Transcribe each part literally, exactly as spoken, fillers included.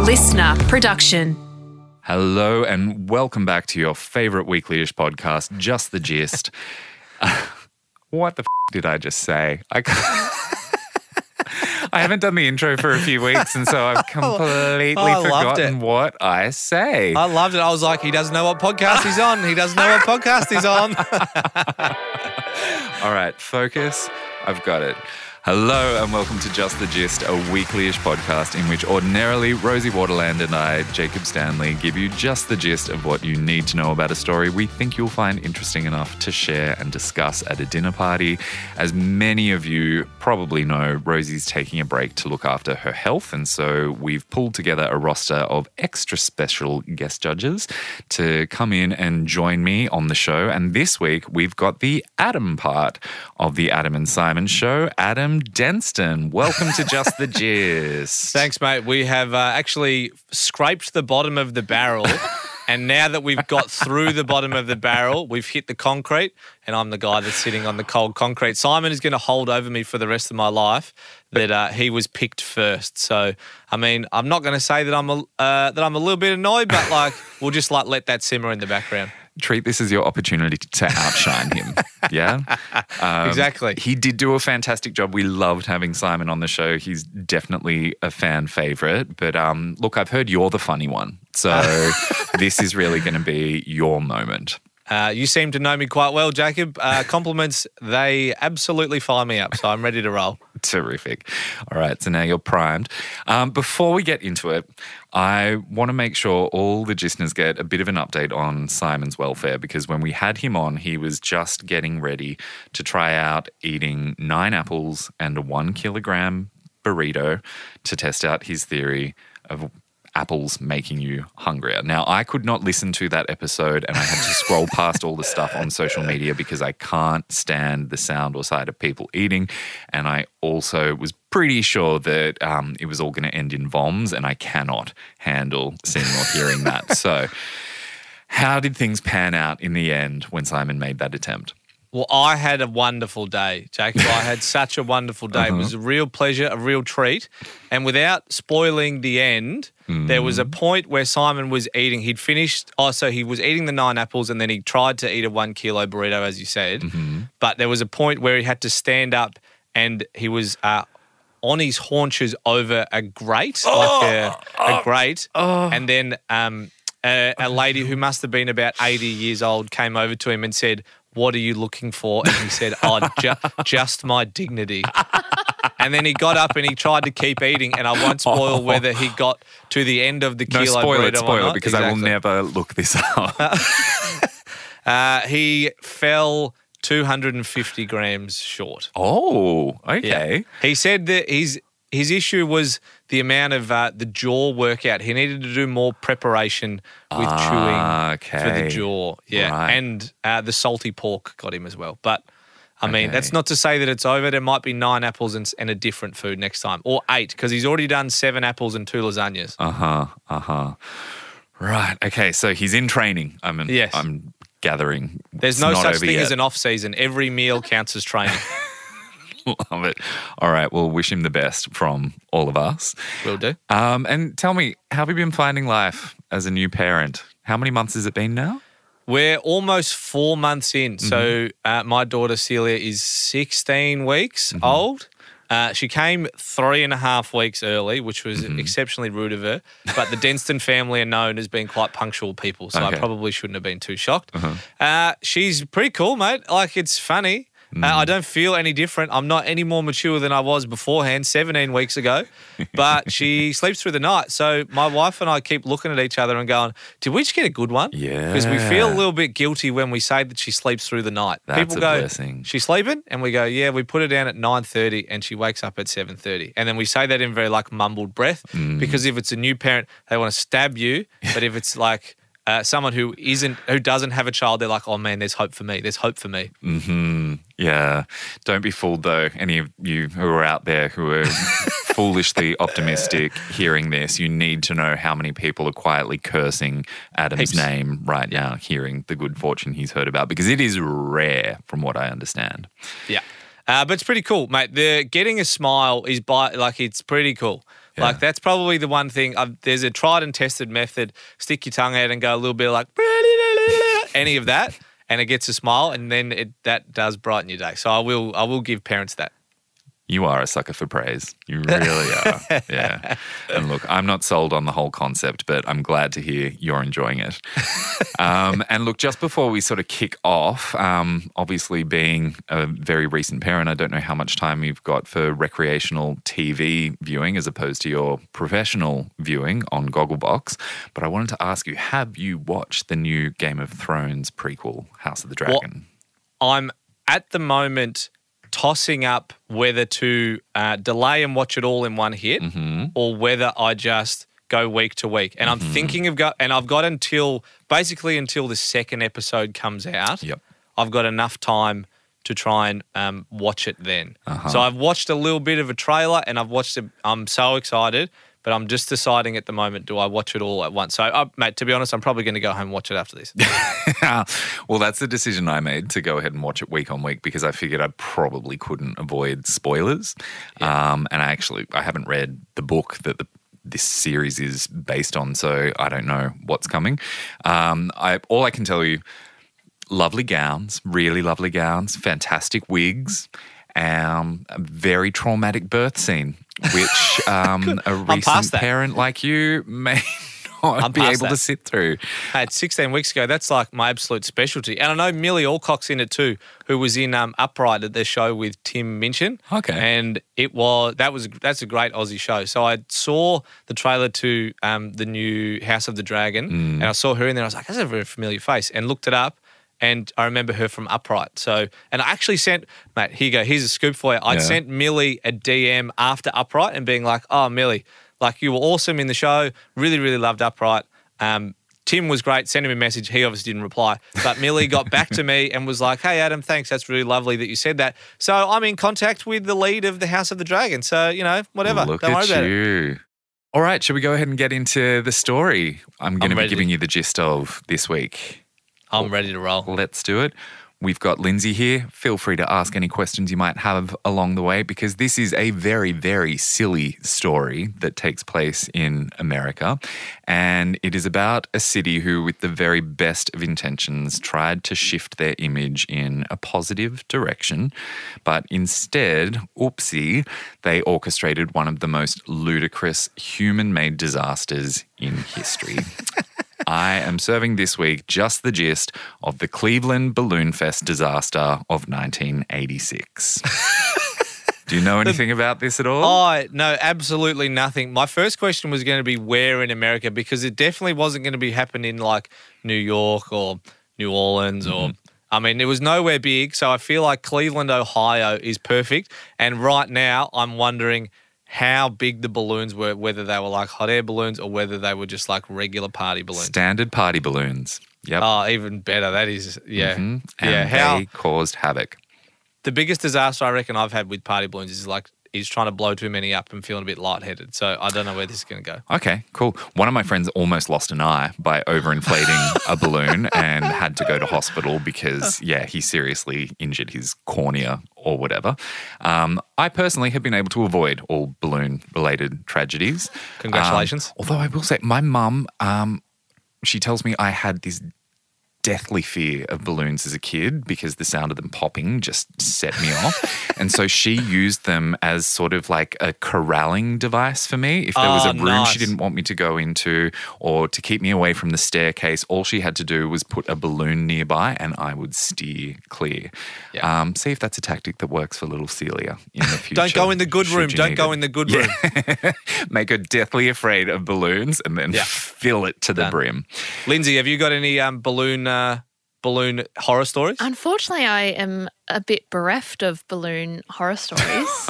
listener production. Hello and welcome back to your favourite weekly-ish podcast, Just the Gist. Uh, what the f*** did I just say? I can't... I haven't done the intro for a few weeks, and so I've completely Oh, I loved forgotten it. what I say. I loved it. I was like, he doesn't know what podcast he's on. He doesn't know what podcast he's on. All right, focus. I've got it. Hello and welcome to Just the Gist, a weekly-ish podcast in which ordinarily Rosie Waterland and I, Jacob Stanley, give you just the gist of what you need to know about a story we think you'll find interesting enough to share and discuss at a dinner party. As many of you probably know, Rosie's taking a break to look after her health, and so we've pulled together a roster of extra special guest judges to come in and join me on the show. And this week we've got the Adam part of the Adam and Simon show, Adam Denston. Welcome to Just the Gist. Thanks, mate. We have uh, actually scraped the bottom of the barrel, and now that we've got through the bottom of the barrel, we've hit the concrete, and I'm the guy that's sitting on the cold concrete. Simon is going to hold over me for the rest of my life that uh, he was picked first. So, I mean, I'm not going to say that I'm a, uh, that I'm a little bit annoyed, but like we'll just like let that simmer in the background. Treat this as your opportunity to outshine him. Yeah? Um, Exactly. He did do a fantastic job. We loved having Simon on the show. He's definitely a fan favourite. But um, look, I've heard you're the funny one. So this is really going to be your moment. Uh, you seem to know me quite well, Jacob. Uh, compliments, they absolutely fire me up, so I'm ready to roll. Terrific. All right, so now you're primed. Um, before we get into it, I want to make sure all the listeners get a bit of an update on Simon's welfare, because when we had him on, he was just getting ready to try out eating nine apples and a one kilogram burrito to test out his theory of apples making you hungrier. Now, I could not listen to that episode, and I had to scroll past all the stuff on social media because I can't stand the sound or sight of people eating. And I also was pretty sure that um, it was all going to end in voms, and I cannot handle seeing or hearing that. So how did things pan out in the end when Simon made that attempt? Well, I had a wonderful day, Jacob. I had such a wonderful day. Uh-huh. It was a real pleasure, a real treat. And without spoiling the end, Mm. there was a point where Simon was eating. He'd finished, oh, so he was eating the nine apples and then he tried to eat a one kilo burrito, as you said. Mm-hmm. But there was a point where he had to stand up and he was uh, on his haunches over a grate, Oh! like a, a grate. Oh! And then um, a, a lady who must have been about eighty years old came over to him and said, "What are you looking for?" And he said, "Oh, ju- just my dignity." And then he got up and he tried to keep eating, and I won't spoil whether he got to the end of the No, kilo spoil burrito it, spoil or it, not. because I will Exactly. never look this up. Uh, he fell two hundred fifty grams short. Oh, okay. Yeah. He said that his his issue was the amount of uh, the jaw workout. He needed to do more preparation with Ah, chewing for the okay. jaw. Yeah, Right. and uh, the salty pork got him as well. But I mean, Okay. that's not to say that it's over. There might be nine apples and, and a different food next time, or eight, because he's already done seven apples and two lasagnas. Uh-huh, uh-huh. Right, okay, so he's in training. I'm in, Yes. I'm gathering. There's It's no not such over thing yet. as an off season. Every meal counts as training. Love it. All right, well, wish him the best from all of us. Will do. Um, and tell me, how have you been finding life as a new parent? How many months has it been now? We're almost four months in. Mm-hmm. So uh, my daughter Celia is sixteen weeks Mm-hmm. old. Uh, she came three and a half weeks early, which was Mm-hmm. exceptionally rude of her. But the Denston family are known as being quite punctual people, so Okay. I probably shouldn't have been too shocked. Uh-huh. Uh, she's pretty cool, mate. Like, it's funny. Mm. Uh, I don't feel any different. I'm not any more mature than I was beforehand, seventeen weeks ago. But she sleeps through the night. So my wife and I keep looking at each other and going, did we just get a good one? Yeah. Because we feel a little bit guilty when we say that she sleeps through the night. That's People a go, blessing. she's sleeping? And we go, yeah, we put her down at nine thirty and she wakes up at seven thirty. And then we say that in very like mumbled breath Mm. because if it's a new parent, they want to stab you. But if it's like uh, someone who isn't, who doesn't have a child, they're like, oh man, there's hope for me. There's hope for me. Mm-hmm. Yeah. Don't be fooled, though. Any of you who are out there who are foolishly optimistic hearing this, you need to know how many people are quietly cursing Adam's Heaps. name right now, hearing the good fortune he's heard about, because it is rare from what I understand. Yeah. Uh, but it's pretty cool, mate. The getting a smile is by like it's pretty cool. Yeah. Like that's probably the one thing. I've, there's a tried and tested method. Stick your tongue out and go a little bit like any of that, and it gets a smile, and then it that does brighten your day. So I will I will give parents that. You are a sucker for praise. You really are. Yeah. And look, I'm not sold on the whole concept, but I'm glad to hear you're enjoying it. Um, and look, just before we sort of kick off, um, obviously being a very recent parent, I don't know how much time you've got for recreational T V viewing as opposed to your professional viewing on Gogglebox. But I wanted to ask you, have you watched the new Game of Thrones prequel, House of the Dragon? Well, I'm at the moment tossing up whether to uh, delay and watch it all in one hit Mm-hmm. or whether I just go week to week. And Mm-hmm. I'm thinking of go and I've got until basically until the second episode comes out. Yep. I've got enough time to try and um, watch it then. Uh-huh. So I've watched a little bit of a trailer and I've watched it. I'm so excited, but I'm just deciding at the moment, do I watch it all at once? So, uh, mate, to be honest, I'm probably going to go home and watch it after this. Well, that's the decision I made to go ahead and watch it week on week because I figured I probably couldn't avoid spoilers. Um, and I actually, I haven't read the book that the this series is based on, so I don't know what's coming. Um, I all I can tell you, lovely gowns, really lovely gowns, fantastic wigs, um, a very traumatic birth scene, which um, a past recent that. parent like you may not I'm be past able that. to sit through. Hey, it's sixteen weeks ago. That's like my absolute specialty. And I know Millie Alcock's in it too, who was in um, Upright at their show with Tim Minchin. Okay. And it was that was that's a great Aussie show. So I saw the trailer to um, the new House of the Dragon, Mm. and I saw her in there. I was like, that's a very familiar face, and looked it up. And I remember her from Upright. So, and I actually sent, mate, here you go. Here's a scoop for you. I'd Yeah. sent Millie a D M after Upright and being like, oh, Millie, like you were awesome in the show. Really, really loved Upright. Um, Tim was great. Sent him a message. He obviously didn't reply. But Millie got back to me and was like, hey, Adam, thanks. That's really lovely that you said that. So I'm in contact with the lead of the House of the Dragon. So, you know, whatever. Look Don't worry at about it. you. All right, shall we go ahead and get into the story I'm going to be ready. giving you the gist of this week? I'm ready to roll. Let's do it. We've got Lindsay here. Feel free to ask any questions you might have along the way because this is a very, very silly story that takes place in America. And it is about a city who, with the very best of intentions, tried to shift their image in a positive direction. But instead, oopsie, they orchestrated one of the most ludicrous human-made disasters in history. I am serving this week just the gist of the Cleveland Balloon Fest disaster of nineteen eighty-six. Do you know anything about this at all? Oh, no, absolutely nothing. My first question was going to be where in America because it definitely wasn't going to be happening in like New York or New Orleans or, I mean, it was nowhere big. So I feel like Cleveland, Ohio is perfect. And right now I'm wondering how big the balloons were, whether they were like hot air balloons or whether they were just like regular party balloons. Standard party balloons. Yep. Oh, even better. That is, yeah. Mhm. And Yeah. How they caused havoc. the biggest disaster I reckon I've had with party balloons is like he's trying to blow too many up and feeling a bit lightheaded. So I don't know where this is going to go. Okay, cool. One of my friends almost lost an eye by overinflating a balloon and had to go to hospital because, yeah, he seriously injured his cornea or whatever. Um, I personally have been able to avoid all balloon-related tragedies. Congratulations. Um, although I will say, my mum, um, she tells me I had this deathly fear of balloons as a kid because the sound of them popping just set me off. And so she used them as sort of like a corralling device for me. If there was Oh, a room nice. she didn't want me to go into or to keep me away from the staircase, all she had to do was put a balloon nearby and I would steer clear. Yeah. Um, see if that's a tactic that works for little Celia in the future. Don't go in the good should room. you Don't need go it. in the good room. Make her deathly afraid of balloons and then Yeah. fill it to the Done. brim. Lindsay, have you got any um, balloon uh, balloon horror stories? Unfortunately, I am a bit bereft of balloon horror stories.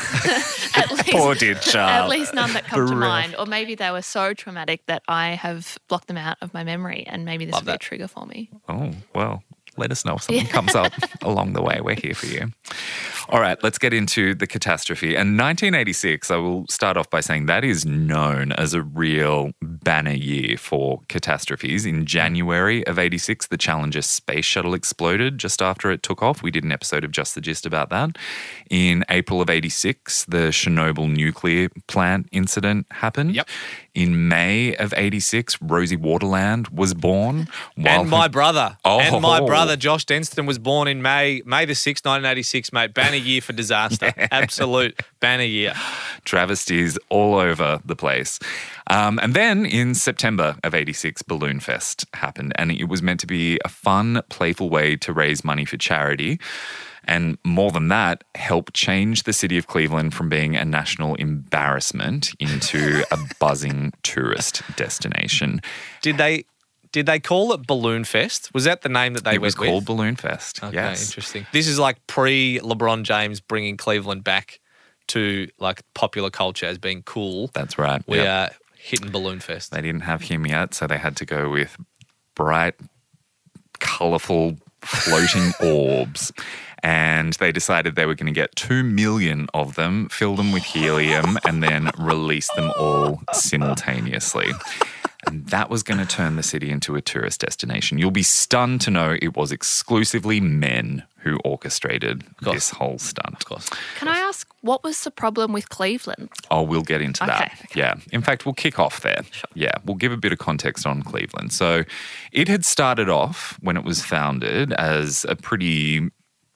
at least, Poor dear child. At least none that come to Bereft. mind. Or maybe they were so traumatic that I have blocked them out of my memory and maybe this Love will be a that. trigger for me. Oh, well, let us know if something comes up along the way. We're here for you. All right, let's get into the catastrophe. And nineteen eighty-six, I will start off by saying that is known as a real banner year for catastrophes. In January of eighty-six, the Challenger space shuttle exploded just after it took off. We did an episode of Just the Gist about that. In April of eighty-six, the Chernobyl nuclear plant incident happened. Yep. In May of eighty-six, Rosie Waterland was born. While And my brother. Oh. And my brother, Josh Denston, was born in May, May the sixth, nineteen eighty-six, mate. Banner year for disaster. Yeah. Absolute banner year. Travesties all over the place. Um, and then in September of eighty-six, Balloon Fest happened, and it was meant to be a fun, playful way to raise money for charity. And more than that, help change the city of Cleveland from being a national embarrassment into a buzzing tourist destination. Did they did they call it Balloon Fest? Was that the name that they It was went called with? Balloon Fest. Okay, Yes. interesting. This is like pre-LeBron James bringing Cleveland back to like popular culture as being cool. That's right. We Yep. are hitting Balloon Fest. They didn't have him yet, so they had to go with bright, colourful, floating orbs. And they decided they were going to get two million of them, fill them with helium, and then release them all simultaneously. And that was going to turn the city into a tourist destination. You'll be stunned to know it was exclusively men who orchestrated course. this whole stunt. Of course. Can I ask, what was the problem with Cleveland? Oh, we'll get into that. Okay, okay. Yeah. In fact, we'll kick off there. Yeah. We'll give a bit of context on Cleveland. So it had started off when it was founded as a pretty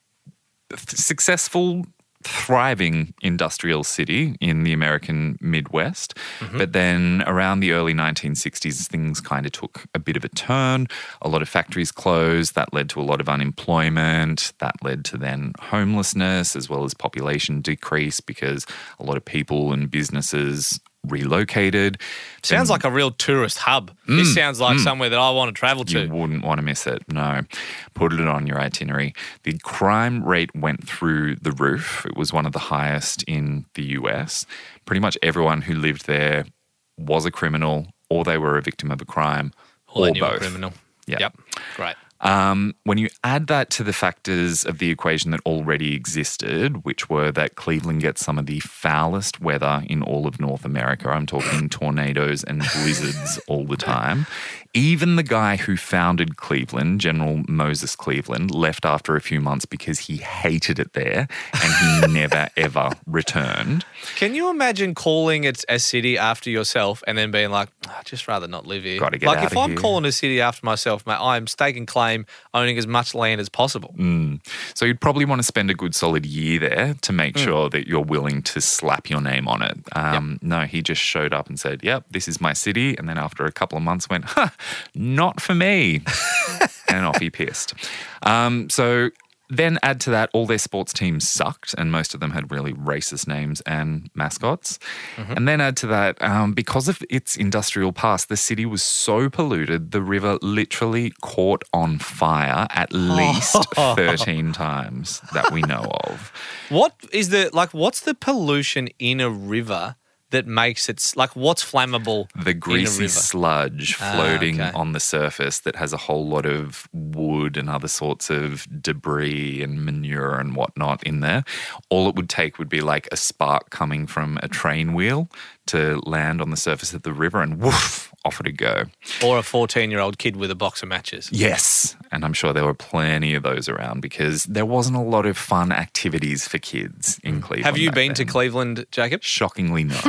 successful, thriving industrial city in the American Midwest. Mm-hmm. But then around the early nineteen sixties, things kind of took a bit of a turn. A lot of factories closed. That led to a lot of unemployment. That led to then homelessness as well as population decrease because a lot of people and businesses relocated. Sounds Then- like a real tourist hub. this sounds like somewhere that I want to travel to. You wouldn't want to miss it. No. Put it on your itinerary. The crime rate went through the roof. It was one of the highest in the U S. Pretty much everyone who lived there was a criminal or they were a victim of a crime Or or, they knew a both. criminal. Yeah. Yep. Great. Um, when you add that to the factors of the equation that already existed, which were that Cleveland gets some of the foulest weather in all of North America, I'm talking tornadoes and blizzards all the time. Even the guy who founded Cleveland, General Moses Cleveland, left after a few months because he hated it there and he never, ever returned. Can you imagine calling it a city after yourself and then being like, "Oh, I'd just rather not live here? Gotta get like out if of I'm here. calling a city after myself, mate, I'm staking claim owning as much land as possible. Mm. So you'd probably want to spend a good solid year there to make Mm. sure that you're willing to slap your name on it. Um, No, he just showed up and said, yep, this is my city. And then after a couple of months went, huh, not for me. And off he pissed. Um, so then add to that, all their sports teams sucked and most of them had really racist names and mascots. Mm-hmm. And then add to that, um, because of its industrial past, the city was so polluted, the river literally caught on fire at least thirteen times that we know of. What is the, like, what's the pollution in a river that makes it, like, what's flammable The in a greasy river? sludge Ah, floating okay. on the surface that has a whole lot of wood and other sorts of debris and manure and whatnot in there. All it would take would be like a spark coming from a train wheel to land on the surface of the river and woof, off it'd go. Or a fourteen-year-old kid with a box of matches. Yes. And I'm sure there were plenty of those around because there wasn't a lot of fun activities for kids in Cleveland. Have you back been to then. Cleveland, Jacob? Shockingly, no.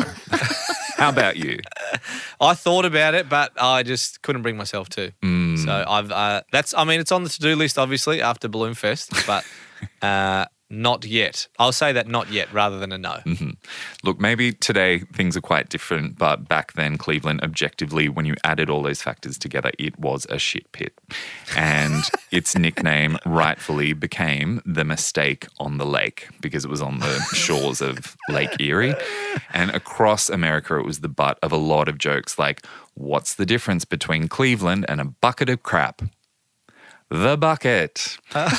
How about you? I thought about it, but I just couldn't bring myself to. Mm. So I've uh, that's. I mean, it's on the to-do list, obviously, after Balloon Fest, but uh, not yet. I'll say that not yet, rather than a no. Mm-hmm. Look, maybe today things are quite different, but back then, Cleveland, objectively, when you added all those factors together, it was a shit pit. And its nickname rightfully became the Mistake on the Lake because it was on the shores of Lake Erie. And across America, it was the butt of a lot of jokes like, what's the difference between Cleveland and a bucket of crap? The bucket.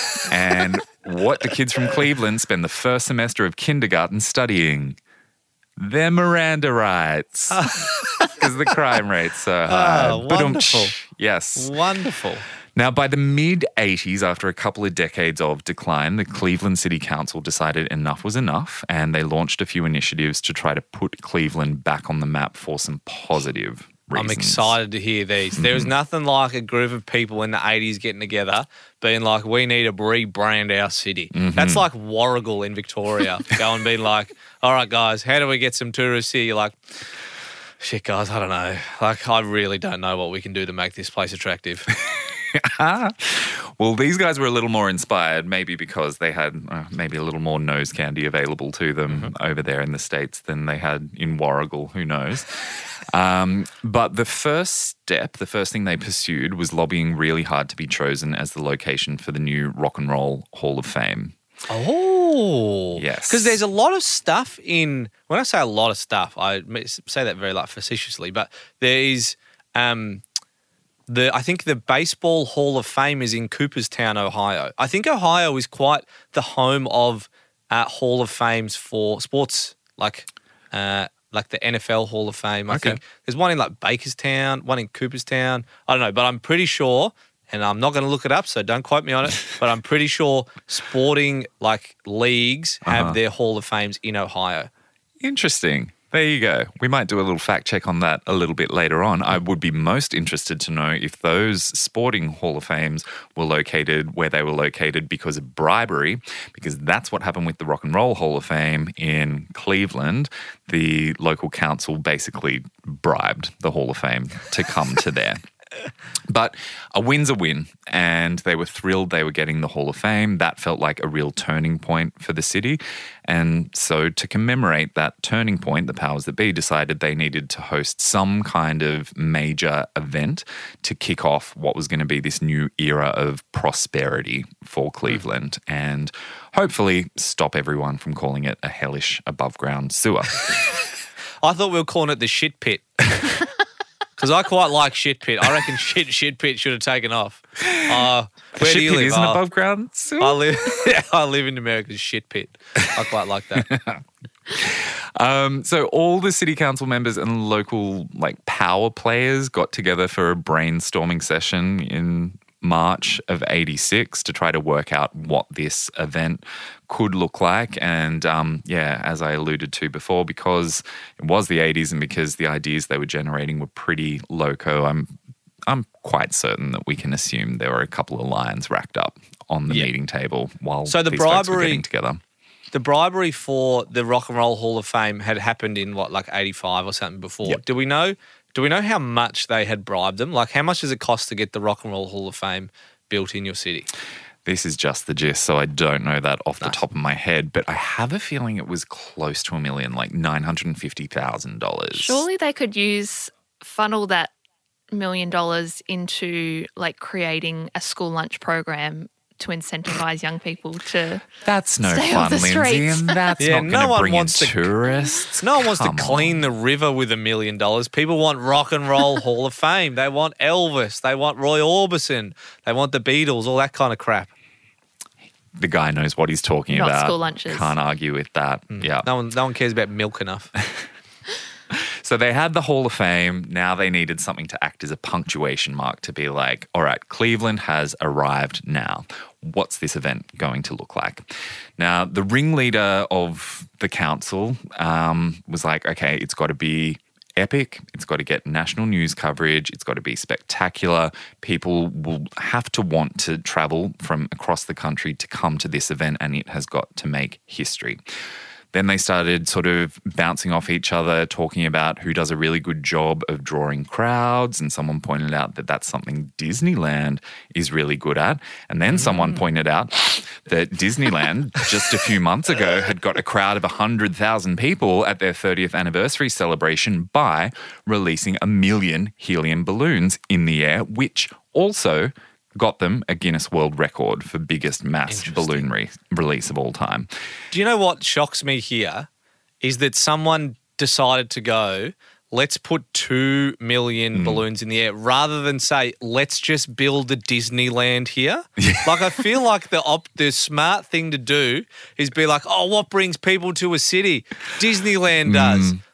And what do kids from Cleveland spend the first semester of kindergarten studying? Their Miranda rights. Because the crime rate's so high. Oh, Ba-dum-tsh. wonderful. Yes. Wonderful. Now, by the mid-eighties, after a couple of decades of decline, the Cleveland City Council decided enough was enough, and they launched a few initiatives to try to put Cleveland back on the map for some positive reasons. I'm excited to hear these. There was nothing like a group of people in the eighties getting together being like, we need to rebrand our city. Mm-hmm. That's like Warragul in Victoria. Go and be like, all right, guys, how do we get some tourists here? You're like, shit, guys, I don't know. Like, I really don't know what we can do to make this place attractive. Well, these guys were a little more inspired, maybe because they had uh, maybe a little more nose candy available to them mm-hmm. over there in the States than they had in Warragul, who knows. um, but the first step, the first thing they pursued was lobbying really hard to be chosen as the location for the new Rock and Roll Hall of Fame. Oh. Yes. Because there's a lot of stuff in, when I say a lot of stuff, I say that very like facetiously, but there is... Um, The, I think the Baseball Hall of Fame is in Cooperstown, Ohio. I think Ohio is quite the home of uh, Hall of Fames for sports, like uh, like the N F L Hall of Fame. I Okay. think there's one in like Bakerstown, one in Cooperstown. I don't know, but I'm pretty sure, and I'm not going to look it up, so don't quote me on it, but I'm pretty sure sporting like leagues have Uh-huh. their Hall of Fames in Ohio. Interesting. There you go. We might do a little fact check on that a little bit later on. I would be most interested to know if those sporting Hall of Fames were located where they were located because of bribery, because that's what happened with the Rock and Roll Hall of Fame in Cleveland. The local council basically bribed the Hall of Fame to come to there. But a win's a win, and they were thrilled they were getting the Hall of Fame. That felt like a real turning point for the city. And so to commemorate that turning point, the powers that be decided they needed to host some kind of major event to kick off what was going to be this new era of prosperity for Cleveland and hopefully stop everyone from calling it a hellish above-ground sewer. I thought we were calling it the shit pit. Because I quite like shit pit. I reckon shit shit pit should have taken off. Uh, where Shit do you pit live? is an Oh, above ground sewer? I live. I live in America's shit pit. I quite like that. Um, so all the city council members and local like power players got together for a brainstorming session in March of eighty-six to try to work out what this event could look like. And um, yeah, as I alluded to before, because it was the eighties and because the ideas they were generating were pretty loco, I'm I'm quite certain that we can assume there were a couple of lines racked up on the Yeah. meeting table while So the these folks were bribery- getting together. The bribery for the Rock and Roll Hall of Fame had happened in what, like eighty-five or something before. Yep. Do we know? Do we know how much they had bribed them? Like, how much does it cost to get the Rock and Roll Hall of Fame built in your city? This is just the gist, so I don't know that off the Nice. top of my head, but I have a feeling it was close to a million, like nine hundred fifty thousand dollars. Surely they could use, funnel that million dollars into like creating a school lunch program to incentivize young people to. That's no Stay fun, off the Lindsay, streets. and that's Yeah, not no going to one bring in wants to- tourists. No one wants Come to on. clean the river with a million dollars. People want Rock and Roll Hall of Fame. They want Elvis. They want Roy Orbison. They want the Beatles, all that kind of crap. The guy knows what he's talking Not about. school lunches. Can't argue with that. Yeah. No one, no one cares about milk enough. So they had the Hall of Fame. Now they needed something to act as a punctuation mark to be like, all right, Cleveland has arrived now. What's this event going to look like? Now, the ringleader of the council um, was like, okay, it's got to be epic. It's got to get national news coverage. It's got to be spectacular. People will have to want to travel from across the country to come to this event, and it has got to make history. Then they started sort of bouncing off each other, talking about who does a really good job of drawing crowds. And someone pointed out that that's something Disneyland is really good at. And then someone pointed out that Disneyland just a few months ago had got a crowd of one hundred thousand people at their thirtieth anniversary celebration by releasing a million helium balloons in the air, which also got them a Guinness World Record for biggest mass balloon re- release of all time. Do you know what shocks me here is that someone decided to go, let's put two million balloons in the air rather than say, let's just build a Disneyland here. Like, I feel like the op- the smart thing to do is be like, oh, what brings people to a city? Disneyland does.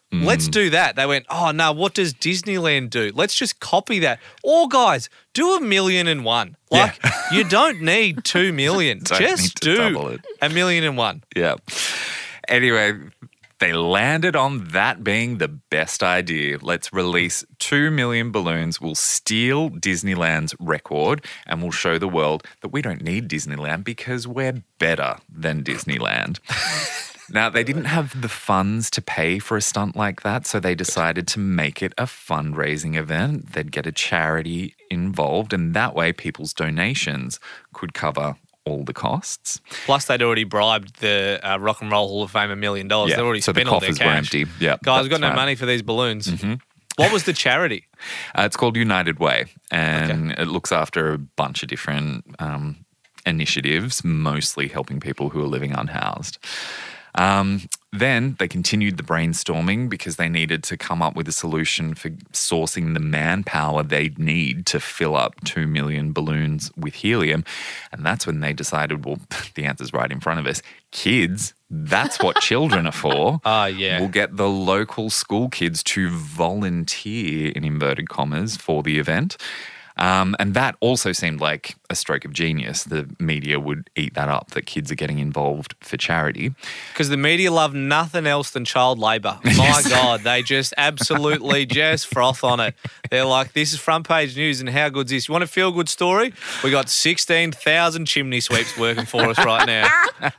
Let's do that. They went, oh, no, what does Disneyland do? Let's just copy that. Or, guys, do a million and one. Like, you don't need two million. Don't just need to do double it. a million and one. Yeah. Anyway, they landed on that being the best idea. Let's release two million balloons. We'll steal Disneyland's record and we'll show the world that we don't need Disneyland because we're better than Disneyland. Now, they didn't have the funds to pay for a stunt like that, so they decided to make it a fundraising event. They'd get a charity involved, and that way people's donations could cover all the costs. Plus, they'd already bribed the uh, Rock and Roll Hall of Fame a million dollars. Yeah, They've already so the spent all their coffers were cash. empty. Yeah, Guys, we've got that's no right. money for these balloons. Mm-hmm. What was the charity? Uh, it's called United Way, and it looks after a bunch of different um, initiatives, mostly helping people who are living unhoused. Um, then they continued the brainstorming because they needed to come up with a solution for sourcing the manpower they'd need to fill up two million balloons with helium. And that's when they decided, well, the answer's right in front of us. Kids, that's what children are for. Ah, yeah. We'll get the local school kids to volunteer, in inverted commas, for the event. Um, and that also seemed like a stroke of genius. The media would eat that up, that kids are getting involved for charity. Because the media love nothing else than child labour. My God, they just absolutely just froth on it. They're like, this is front page news and how good's this? You want a feel good story? We got sixteen thousand chimney sweeps working for us right now.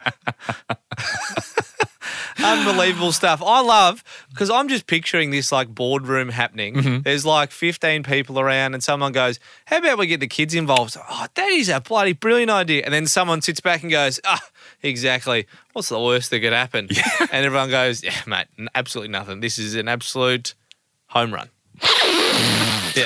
Unbelievable stuff. I love, because I'm just picturing this like boardroom happening. Mm-hmm. There's like fifteen people around and someone goes, how about we get the kids involved? Oh, that is a bloody brilliant idea. And then someone sits back and goes, ah, exactly. What's the worst that could happen? Yeah. And everyone goes, yeah, mate, absolutely nothing. This is an absolute home run. Yeah.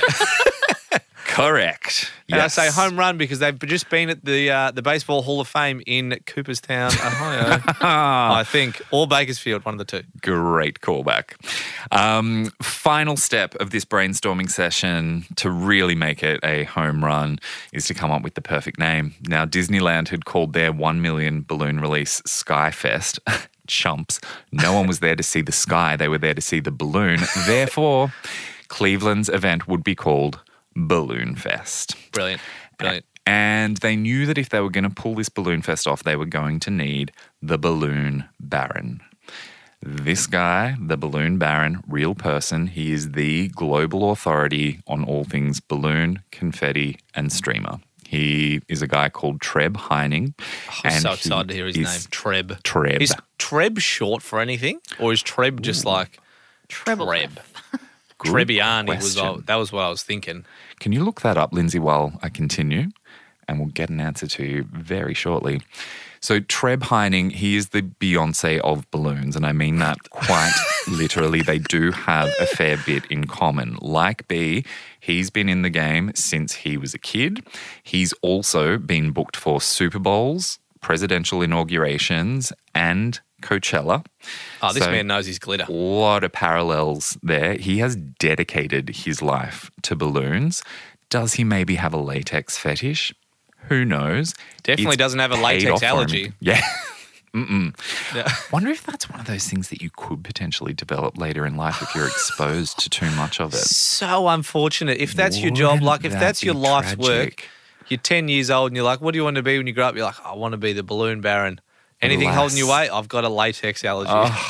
Correct. And Yes. I say home run because they've just been at the uh, the Baseball Hall of Fame in Cooperstown, Ohio, I think, or Bakersfield, one of the two. Great callback. Um, final step of this brainstorming session to really make it a home run is to come up with the perfect name. Now, Disneyland had called their one million balloon release Skyfest. Chumps. No one was there to see the sky. They were there to see the balloon. Therefore, Cleveland's event would be called Balloon Fest. Brilliant, brilliant. And they knew that if they were going to pull this Balloon Fest off, they were going to need the Balloon Baron. This guy, the Balloon Baron, real person, he is the global authority on all things balloon, confetti, and streamer. He is a guy called Treb Heining. I'm and so he excited to hear his is name. Treb. Treb. Is Treb short for anything? Or is Treb just like Treble. Treb? Good Trebbiani was question. uh, that was what I was thinking. Can you look that up, Lindsay, while I continue? And we'll get an answer to you very shortly. So Treb Heining, he is the Beyonce of balloons, and I mean that quite literally. They do have a fair bit in common. Like B, he's been in the game since he was a kid. He's also been booked for Super Bowls, presidential inaugurations, and Coachella. Oh, this So- man knows his glitter. A lot of parallels there. He has dedicated his life to balloons. Does he maybe have a latex fetish? Who knows? Definitely It's doesn't have a paid latex off for him. allergy. Yeah. Mm-mm. Yeah. Wonder if that's one of those things that you could potentially develop later in life if you're exposed to too much of it. So unfortunate. If that's your job, Wouldn't like if that that's your be life's tragic? work, you're ten years old and you're like, what do you want to be when you grow up? You're like, I want to be the balloon baron. Anything Alas. holding you away? I've got a latex allergy.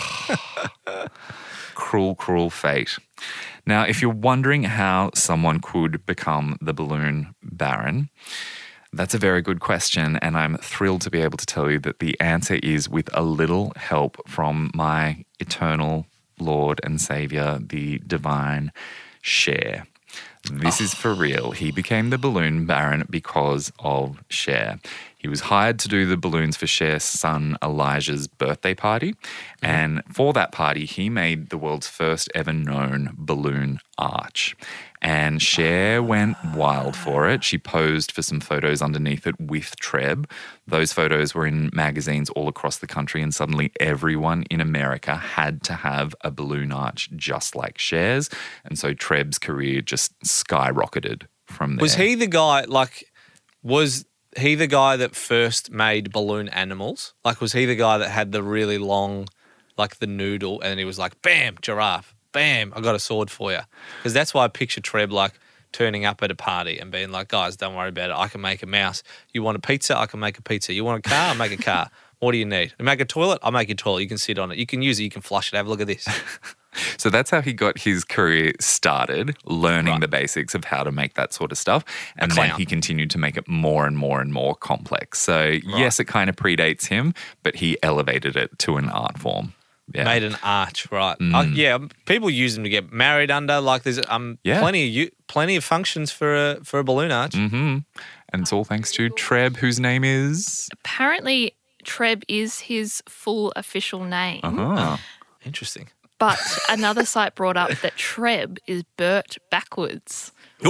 Oh. Cruel, cruel fate. Now, if you're wondering how someone could become the balloon baron, that's a very good question, and I'm thrilled to be able to tell you that the answer is with a little help from my eternal Lord and Saviour, the divine Cher. This is for real. He became the balloon baron because of Cher. He was hired to do the balloons for Cher's son Elijah's birthday party. And for that party, he made the world's first ever known balloon arch. And Cher went wild for it. She posed for some photos underneath it with Treb. Those photos were in magazines all across the country, and suddenly everyone in America had to have a balloon arch just like Cher's. And so Treb's career just skyrocketed from there. Was he the guy, like, was he the guy that first made balloon animals? Like, was he the guy that had the really long, like the noodle, and then he was like, bam, giraffe, bam, I got a sword for you. Because that's why I picture Treb like turning up at a party and being like, guys, don't worry about it. I can make a mouse. You want a pizza? I can make a pizza. You want a car? I'll make a car. What do you need? You make a toilet? I'll make a toilet. You can sit on it. You can use it. You can flush it. Have a look at this. So that's how he got his career started, learning Right. the basics of how to make that sort of stuff. And A then clown. he continued to make it more and more and more complex. So, yes, it kind of predates him, but he elevated it to an art form. Yeah. Made an arch, right? Uh, yeah, people use them to get married under. Like there's um Yeah. plenty of u- plenty of functions for a for a balloon arch. hmm And it's all thanks to Treb, whose name is. Apparently, Treb is his full official name. Uh-huh. Interesting. But another site brought up that Treb is Bert backwards.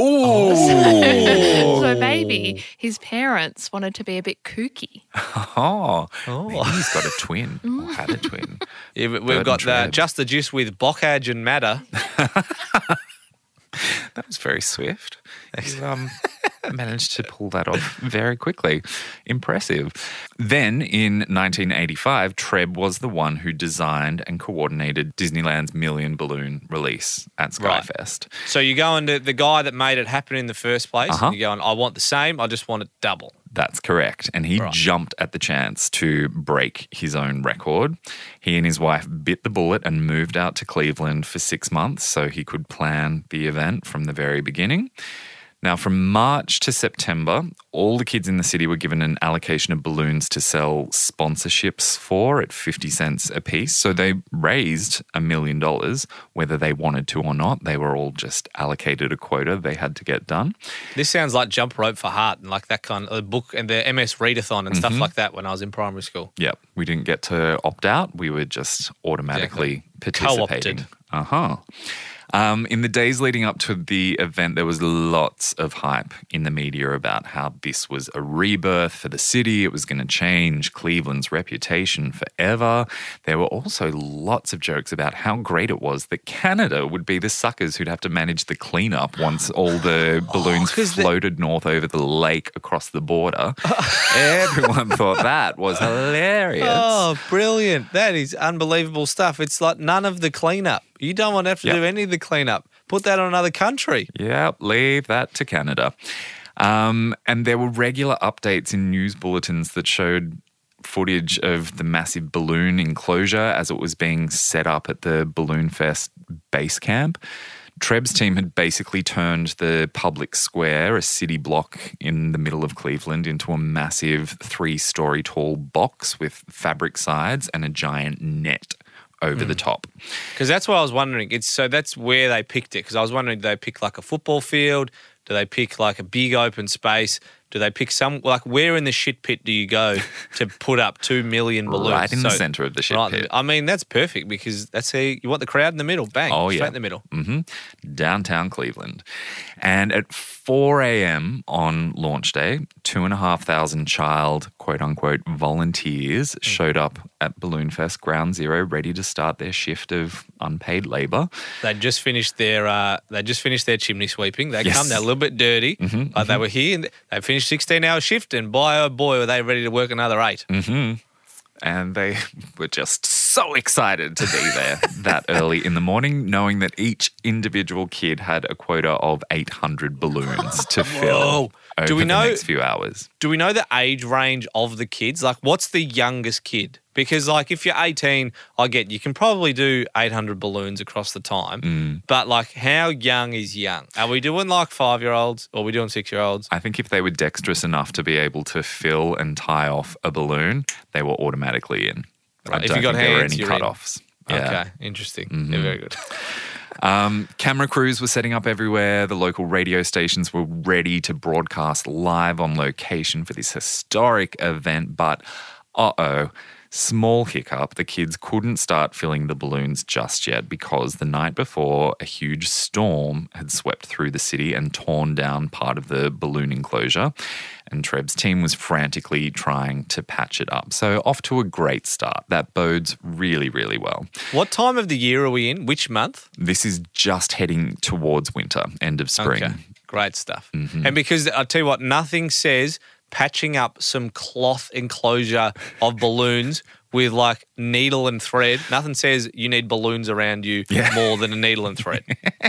Oh. So maybe his parents wanted to be a bit kooky. Oh. Oh. Maybe he's got a twin or had a twin. Yeah, we- we've Bert got and the, Treb. just the juice with Bocage and Matter. That was very swift. You um, managed to pull that off very quickly. Impressive. Then in nineteen eighty-five, Treb was the one who designed and coordinated Disneyland's Million Balloon release at Right. Skyfest. So you're going to the guy that made it happen in the first place. Uh-huh. You're going, I want the same. I just want it double. That's correct. And he Right. jumped at the chance to break his own record. He and his wife bit the bullet and moved out to Cleveland for six months so he could plan the event from the very beginning. Now, from March to September, all the kids in the city were given an allocation of balloons to sell sponsorships for at fifty cents a piece. So they raised a million dollars, whether they wanted to or not. They were all just allocated a quota they had to get done. This sounds like Jump Rope for Heart and like that kind of a book and the M S Readathon and stuff like that when I was in primary school. Yep, we didn't get to opt out. We were just automatically participating. Co-opted. Uh-huh. Um, in the days leading up to the event, there was lots of hype in the media about how this was a rebirth for the city. It was going to change Cleveland's reputation forever. There were also lots of jokes about how great it was that Canada would be the suckers who'd have to manage the cleanup once all the balloons 'cause the- floated north over the lake across the border. Everyone thought that was hilarious. Oh, brilliant. That is unbelievable stuff. It's like none of the cleanup. You don't want to have to Yep. do any of the cleanup. Put that on another country. Yep, leave that to Canada. Um, and there were regular updates in news bulletins that showed footage of the massive balloon enclosure as it was being set up at the Balloon Fest base camp. Treb's team had basically turned the public square, a city block in the middle of Cleveland, into a massive three-story tall box with fabric sides and a giant net over the top. Because that's what I was wondering. It's so that's where they picked it. Because I was wondering, do they pick like a football field? Do they pick like a big open space? Do they pick some like where in the shit pit do you go to put up two million balloons? Right in the So- centre of the shit right, pit. I mean, that's perfect because that's how you, you want the crowd in the middle. Bang, Oh, straight yeah. in the middle. hmm Downtown Cleveland. And at four a.m. on launch day, two and a half thousand child, quote unquote, volunteers showed up at Balloon Fest Ground Zero ready to start their shift of unpaid labour. They just finished their uh, they just finished their chimney sweeping. They Yes. come, they're a little bit dirty, but they were here and they finished sixteen hour shift, and boy oh boy were they ready to work another eight. hmm And they were just so excited to be there that early in the morning, knowing that each individual kid had a quota of eight hundred balloons to fill Whoa. over Do we the know- next few hours. Do we know the age range of the kids? Like, what's the youngest kid? Because, like, if you're eighteen, I get you can probably do eight hundred balloons across the time. Mm. But, like, how young is young? Are we doing, like, five-year-olds or are we doing six-year-olds? I think if they were dexterous enough to be able to fill and tie off a balloon, they were automatically in. I Right, if don't you got think there were hands, any you're in. cut-offs. Yeah. Mm-hmm. Okay, interesting. Yeah, very good. Um, camera crews were setting up everywhere. The local radio stations were ready to broadcast live on location for this historic event. But, uh-oh, small hiccup. The kids couldn't start filling the balloons just yet because the night before, a huge storm had swept through the city and torn down part of the balloon enclosure. And Treb's team was frantically trying to patch it up. So off to a great start. That bodes really, really well. What time of the year are we in? Which month? This is just heading towards winter, end of spring. Okay, great stuff. Mm-hmm. And because I'll tell you what, nothing says patching up some cloth enclosure of balloons with like needle and thread. Nothing says you need balloons around you Yeah. more than a needle and thread.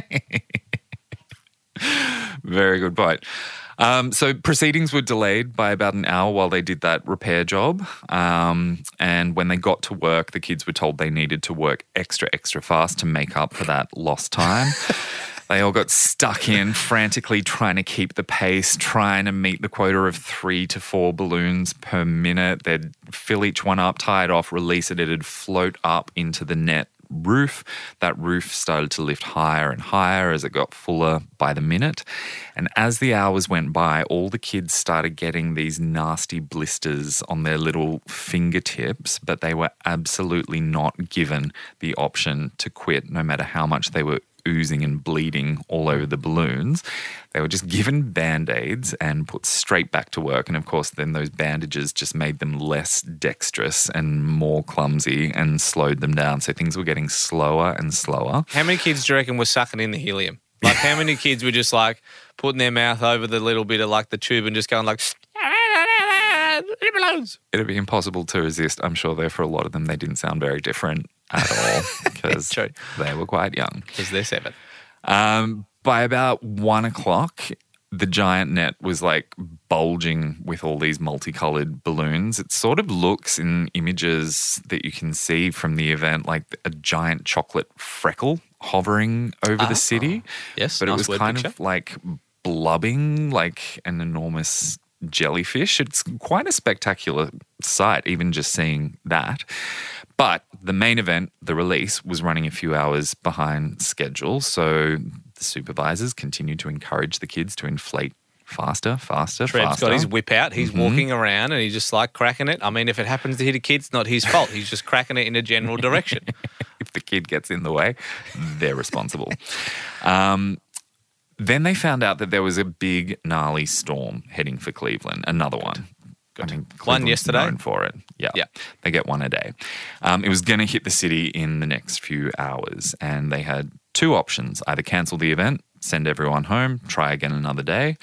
Very good point. Um, so proceedings were delayed by about an hour while they did that repair job. Um, and when they got to work, the kids were told they needed to work extra, extra fast to make up for that lost time. They all got stuck in, frantically trying to keep the pace, trying to meet the quota of three to four balloons per minute. They'd fill each one up, tie it off, release it. It'd float up into the net roof. That roof started to lift higher and higher as it got fuller by the minute. And as the hours went by, all the kids started getting these nasty blisters on their little fingertips, but they were absolutely not given the option to quit, no matter how much they were oozing and bleeding all over the balloons. They were just given Band-Aids and put straight back to work. And of course, then those bandages just made them less dexterous and more clumsy and slowed them down. So things were getting slower and slower. How many kids do you reckon were sucking in the helium? Like how many kids were just like putting their mouth over the little bit of like the tube and just going like, balloons. It'd be impossible to resist. I'm sure there for a lot of them, they didn't sound very different at all because True. they were quite young. Because they're seven. Um, by about one o'clock, the giant net was like bulging with all these multicolored balloons. It sort of looks in images that you can see from the event like a giant chocolate freckle hovering over Ah. the city. Yes, But nice it was word kind picture. of like blubbing like an enormous jellyfish. It's quite a spectacular sight, even just seeing that. But the main event, the release, was running a few hours behind schedule. So the supervisors continued to encourage the kids to inflate faster, faster, Trev's faster. got his whip out. He's walking around and he's just like cracking it. I mean, if it happens to hit a kid, it's not his fault. He's just cracking it in a general direction. If the kid gets in the way, they're responsible. Um, then they found out that there was a big, gnarly storm heading for Cleveland, another one. I mean, One Cleveland's yesterday? known for it. Yeah. Yeah. They get one a day. Um, it was going to hit the city in the next few hours, and they had two options: either cancel the event, send everyone home, try again another day,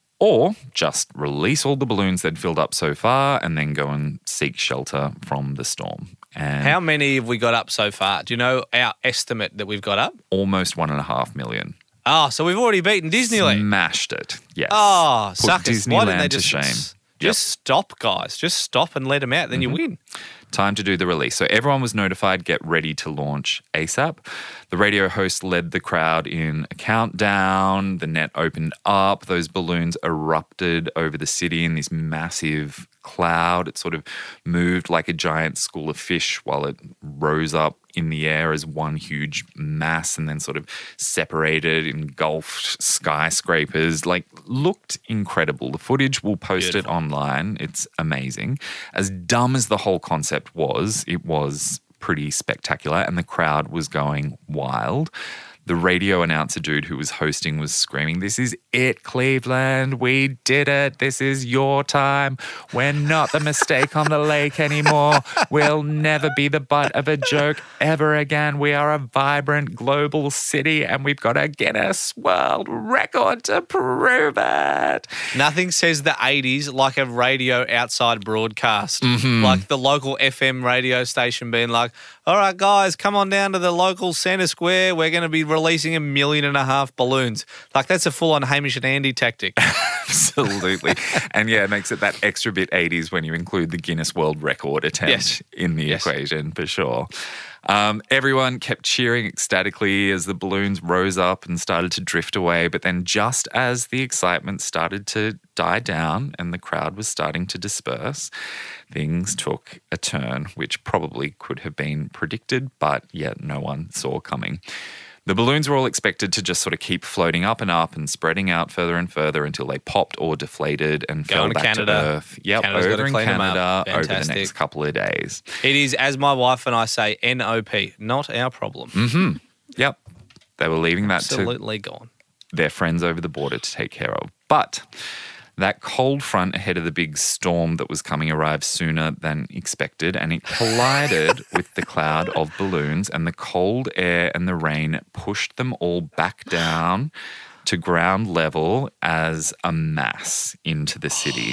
or just release all the balloons they'd filled up so far and then go and seek shelter from the storm. And How many have we got up so far? Do you know our estimate that we've got up? almost one and a half million. Oh, so we've already beaten Disneyland. Smashed it. Yes. Oh, Put suckers. Why didn't they Disneyland to just, shame. just Yep. stop, guys? Just stop and let them out. Then you win. Time to do the release. So everyone was notified, get ready to launch ASAP. The radio host led the crowd in a countdown. The net opened up. Those balloons erupted over the city in this massive cloud. It sort of moved like a giant school of fish while it rose up in the air as one huge mass and then sort of separated, engulfed skyscrapers. Like, looked incredible. The footage, we'll post Beautiful. it online. It's amazing. As dumb as the whole concept was, it was pretty spectacular and the crowd was going wild. The radio announcer dude who was hosting was screaming, "This is it, Cleveland. We did it. This is your time. We're not the mistake on the lake anymore. We'll never be the butt of a joke ever again. We are a vibrant global city and we've got a Guinness World Record to prove it." Nothing says the eighties like a radio outside broadcast. Like the local F M radio station being like, all right, guys, come on down to the local centre square. We're going to be releasing a million and a half balloons. Like, that's a full-on Hamish and Andy tactic. Absolutely. And yeah, it makes it that extra bit eighties when you include the Guinness World Record attempt Yes. in the Yes. equation, for sure. Um, everyone kept cheering ecstatically as the balloons rose up and started to drift away. But then just as the excitement started to die down and the crowd was starting to disperse, things took a turn, which probably could have been predicted, but yet no one saw coming. The balloons were all expected to just sort of keep floating up and up and spreading out further and further until they popped or deflated and fell Going to back Canada. to Earth. Yep, Canada's over gotta in clean 'em Canada up. over the Fantastic. next couple of days. It is, as my wife and I say, N O P, not our problem. Mm-hmm. Yep, they were leaving that to Absolutely gone. their friends over the border to take care of. But that cold front ahead of the big storm that was coming arrived sooner than expected, and it collided with the cloud of balloons, and the cold air and the rain pushed them all back down to ground level as a mass into the city.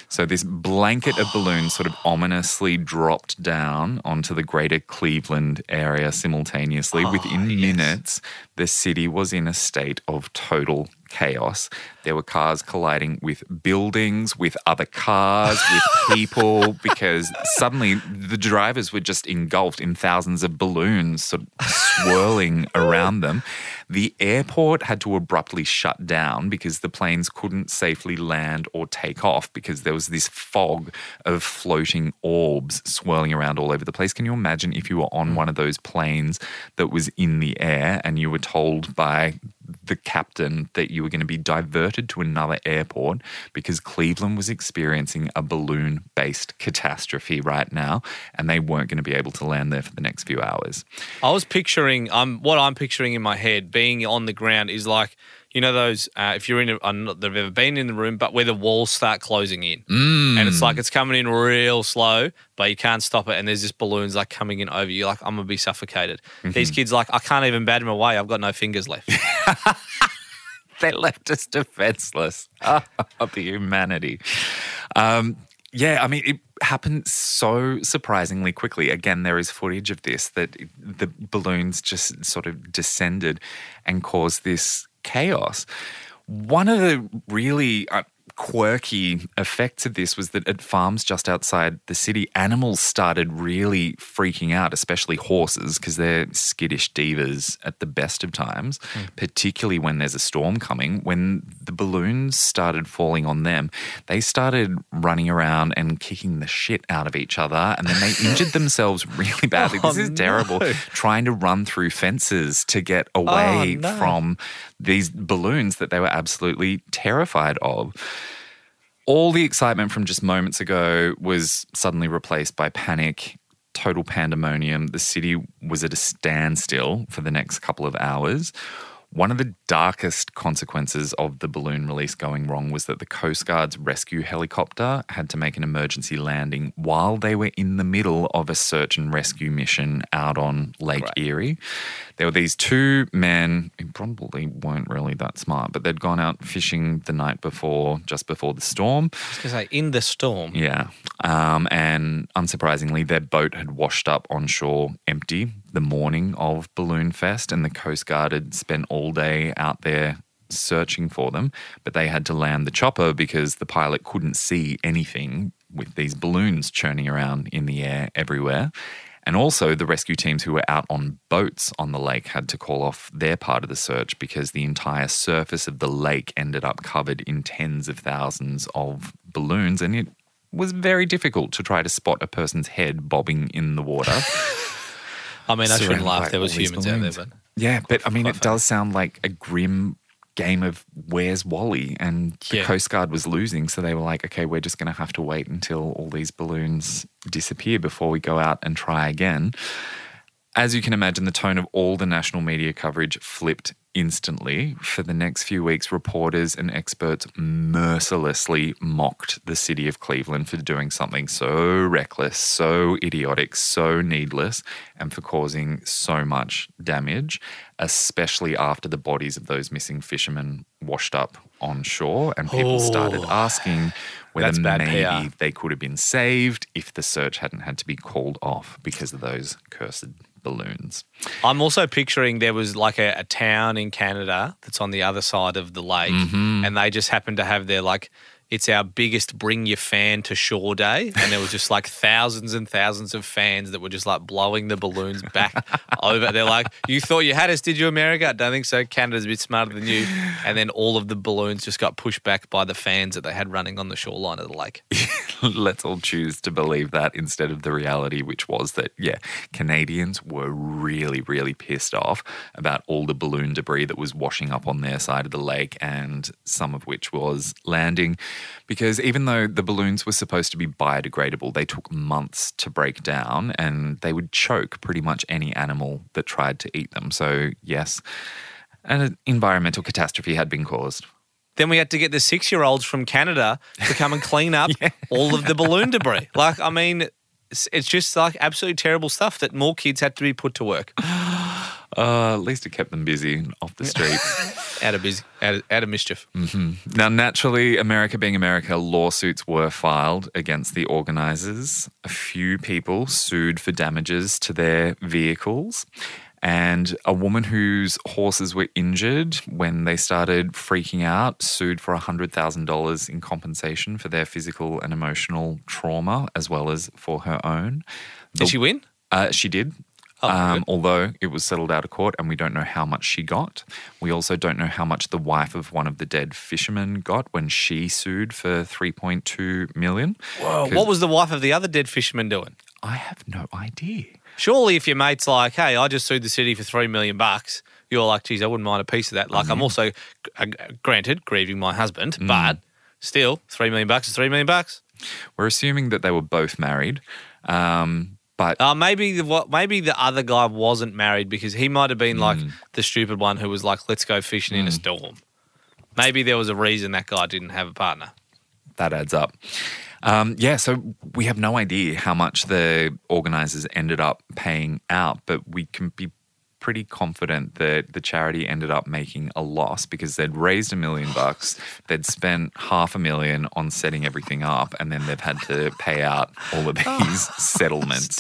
So this blanket of balloons sort of ominously dropped down onto the greater Cleveland area simultaneously. Oh, Within yes. minutes, the city was in a state of total chaos. There were cars colliding with buildings, with other cars, with people, because suddenly the drivers were just engulfed in thousands of balloons sort of swirling around them. The airport had to abruptly shut down because the planes couldn't safely land or take off because there was this fog of floating orbs swirling around all over the place. Can you imagine if you were on one of those planes that was in the air and you were told by the captain that you were going to be diverted to another airport because Cleveland was experiencing a balloon-based catastrophe right now and they weren't going to be able to land there for the next few hours? I was picturing, um, what I'm picturing in my head being on the ground is like, you know those, uh, if you're in, a, I'm not that I've ever been in the room, but where the walls start closing in. Mm. And it's like it's coming in real slow, but you can't stop it. And there's just balloons like coming in over you. Like, I'm going to be suffocated. Mm-hmm. These kids like, I can't even bat them away. I've got no fingers left. They left us defenseless. Oh, the humanity. Um, yeah, I mean, it happened so surprisingly quickly. Again, there is footage of this that the balloons just sort of descended and caused this chaos. One of the really uh, quirky effects of this was that at farms just outside the city, animals started really freaking out, especially horses, because they're skittish divas at the best of times, mm. particularly when there's a storm coming. When the balloons started falling on them, they started running around and kicking the shit out of each other, and then they injured themselves really badly. Oh, this is no. terrible. Trying to run through fences to get away Oh, no. from these balloons that they were absolutely terrified of. All the excitement from just moments ago was suddenly replaced by panic, total pandemonium. The city was at a standstill for the next couple of hours. One of the darkest consequences of the balloon release going wrong was that the Coast Guard's rescue helicopter had to make an emergency landing while they were in the middle of a search and rescue mission out on Lake Right. Erie. There were these two men who probably weren't really that smart, but they'd gone out fishing the night before, just before the storm. I was going to say, in the storm. Yeah. Um, and unsurprisingly, their boat had washed up on shore empty the morning of Balloon Fest, and the Coast Guard had spent all day out there searching for them, but they had to land the chopper because the pilot couldn't see anything with these balloons churning around in the air everywhere. And also the rescue teams who were out on boats on the lake had to call off their part of the search because the entire surface of the lake ended up covered in tens of thousands of balloons, and it was very difficult to try to spot a person's head bobbing in the water. I mean, I shouldn't Surrounded laugh. by There was all these humans out there, balloons. but Yeah, but I mean, quite it does sound like a grim game of Where's Wally, and the Yeah. Coast Guard was losing, so they were like, okay, we're just going to have to wait until all these balloons disappear before we go out and try again. As you can imagine, the tone of all the national media coverage flipped instantly. For the next few weeks, reporters and experts mercilessly mocked the city of Cleveland for doing something so reckless, so idiotic, so needless, and for causing so much damage, especially after the bodies of those missing fishermen washed up on shore, and people started Oh. asking whether That's bad maybe P R. they could have been saved if the search hadn't had to be called off because of those cursed balloons. I'm also picturing there was like a, a town in Canada that's on the other side of the lake, Mm-hmm. and they just happened to have their like, it's our biggest bring your fan to shore day, and there was just like thousands and thousands of fans that were just like blowing the balloons back over. They're like, you thought you had us, did you, America? I don't think so. Canada's a bit smarter than you. And then all of the balloons just got pushed back by the fans that they had running on the shoreline of the lake. Let's all choose to believe that instead of the reality, which was that, yeah, Canadians were really, really pissed off about all the balloon debris that was washing up on their side of the lake, and some of which was landing. Because even though the balloons were supposed to be biodegradable, they took months to break down, and they would choke pretty much any animal that tried to eat them. So, yes, an environmental catastrophe had been caused. Then we had to get the six-year-olds from Canada to come and clean up all of the balloon debris. Like, I mean, it's, it's just like absolutely terrible stuff that more kids had to be put to work. Uh, at least it kept them busy off the streets. Out of, biz- out of, out of mischief. Now, naturally, America being America, lawsuits were filed against the organisers. A few people sued for damages to their vehicles. And a woman whose horses were injured when they started freaking out sued for one hundred thousand dollars in compensation for their physical and emotional trauma, as well as for her own. Did The- she win? Uh, she did. Oh, um, good. although it was settled out of court and we don't know how much she got. We also don't know how much the wife of one of the dead fishermen got when she sued for three point two million dollars. Whoa, what was the wife of the other dead fisherman doing? I have no idea. Surely if your mate's like, hey, I just sued the city for three million bucks, you're like, geez, I wouldn't mind a piece of that. Like, I'm also, uh, granted, grieving my husband, but still, three million bucks is three million bucks. We're assuming that they were both married. Um, but Uh, maybe the what? Maybe the other guy wasn't married because he might have been like the stupid one who was like, let's go fishing in a storm. Maybe there was a reason that guy didn't have a partner. that adds up. Um, yeah, so we have no idea how much the organisers ended up paying out, but we can be pretty confident that the charity ended up making a loss because they'd raised a million bucks, they'd spent half a million on setting everything up, and then they've had to pay out all of these settlements.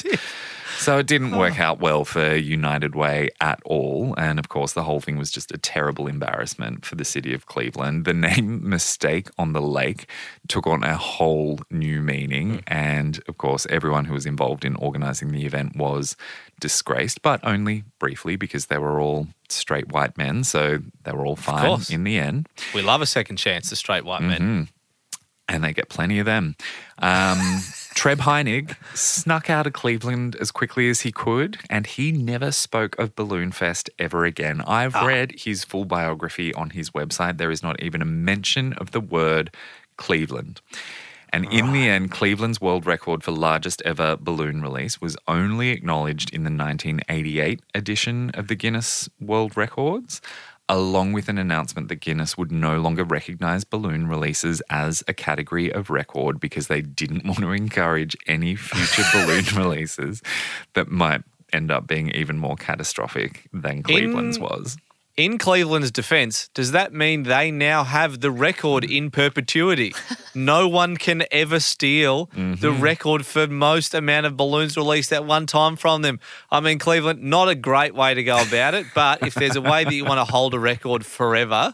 So it didn't work out well for United Way at all. And of course, the whole thing was just a terrible embarrassment for the city of Cleveland. The name Mistake on the Lake took on a whole new meaning. And of course, everyone who was involved in organising the event was disgraced, but only briefly because they were all straight white men. So they were all fine course. in the end. We love a second chance, the straight white men. And they get plenty of them. Um, Treb Heinig snuck out of Cleveland as quickly as he could, and he never spoke of Balloon Fest ever again. I've read his full biography on his website. There is not even a mention of the word Cleveland. And in the end, Cleveland's world record for largest ever balloon release was only acknowledged in the nineteen eighty-eight edition of the Guinness World Records, along with an announcement that Guinness would no longer recognise balloon releases as a category of record because they didn't want to encourage any future balloon releases that might end up being even more catastrophic than Cleveland's In- was. In Cleveland's defence, does that mean they now have the record in perpetuity? No one can ever steal the record for most amount of balloons released at one time from them. I mean, Cleveland, not a great way to go about it, but if there's a way that you want to hold a record forever,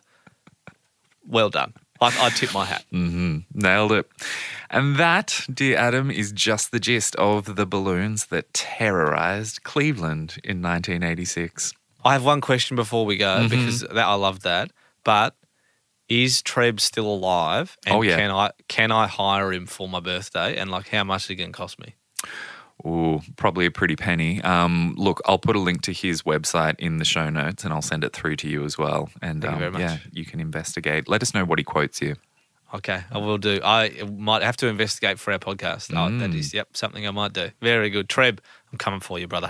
well done. I, I tip my hat. Nailed it. And that, dear Adam, is just the gist of the balloons that terrorised Cleveland in nineteen eighty-six. I have one question before we go because that, I love that. But is Treb still alive? And Oh, yeah. Can I can I hire him for my birthday? And like, how much is it going to cost me? Ooh, probably a pretty penny. Um, look, I'll put a link to his website in the show notes and I'll send it through to you as well. And Thank you um, very much. yeah, you can investigate. Let us know what he quotes you. Okay, I will do. I might have to investigate for our podcast. Oh, that is, yep, something I might do. Very good. Treb, I'm coming for you, brother.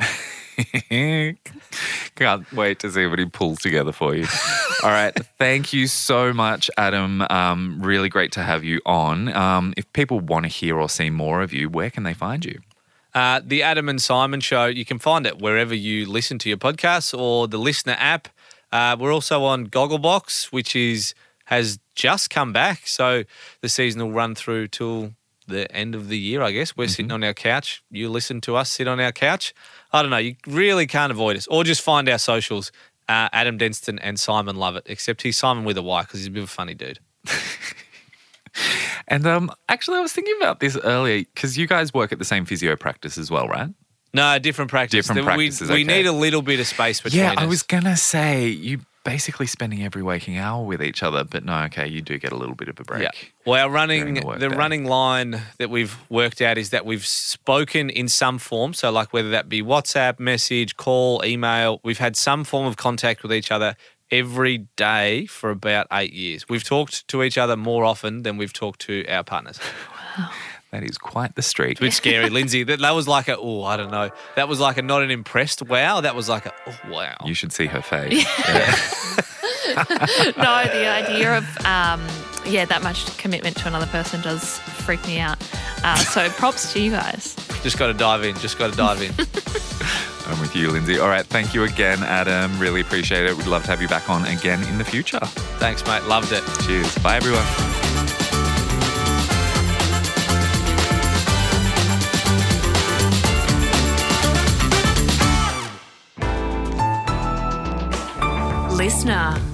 Can't wait to see what he pulls together for you. All right. Thank you so much, Adam. Um, really great to have you on. Um, if people want to hear or see more of you, where can they find you? Uh, the Adam and Simon Show, you can find it wherever you listen to your podcasts or the Listener app. Uh, we're also on Gogglebox, which is has just come back. So the season will run through till the end of the year, I guess. We're sitting on our couch. You listen to us sit on our couch. I don't know. You really can't avoid us. Or just find our socials, uh, Adam Denston and Simon Lovett, except he's Simon with a Y because he's a bit of a funny dude. And um, actually, I was thinking about this earlier because you guys work at the same physio practice as well, right? No, different practice. Different We- practices, We, okay. need a little bit of space between Yeah, us. I was going to say you basically spending every waking hour with each other, but no, okay, you do get a little bit of a break. Yeah. Well, our during running the the, workday. running line that we've worked out is that we've spoken in some form. So, like whether that be WhatsApp, message, call, email, we've had some form of contact with each other every day for about eight years. We've talked to each other more often than we've talked to our partners. That is quite the streak. It's a bit scary, Lindsay. That, that was like a, oh, I don't know. That was like a not an impressed wow. That was like a, oh, wow. You should see her face. Yeah. No, the idea of, um, yeah, that much commitment to another person does freak me out. Uh, so props to you guys. Just got to dive in. Just got to dive in. I'm with you, Lindsay. All right, thank you again, Adam. Really appreciate it. We'd love to have you back on again in the future. Thanks, mate. Loved it. Cheers. Bye, everyone. Listener.